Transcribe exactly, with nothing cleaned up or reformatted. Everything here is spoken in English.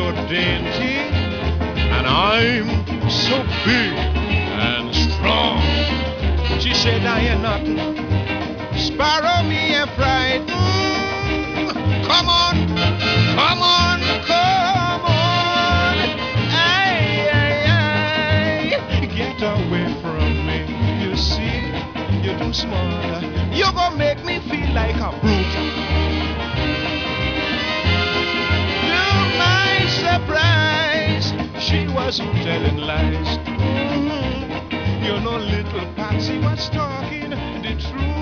so dainty, and I'm so big and strong. She said I ain't nothing, sparrow me a fright. Mm, come on, come on, come on. Ay, ay, ay. Get away from me, you see, you're too small. You're gonna make me feel like a brute. To my surprise, she wasn't telling lies. Mm-hmm. You know, little Patsy was talking the truth.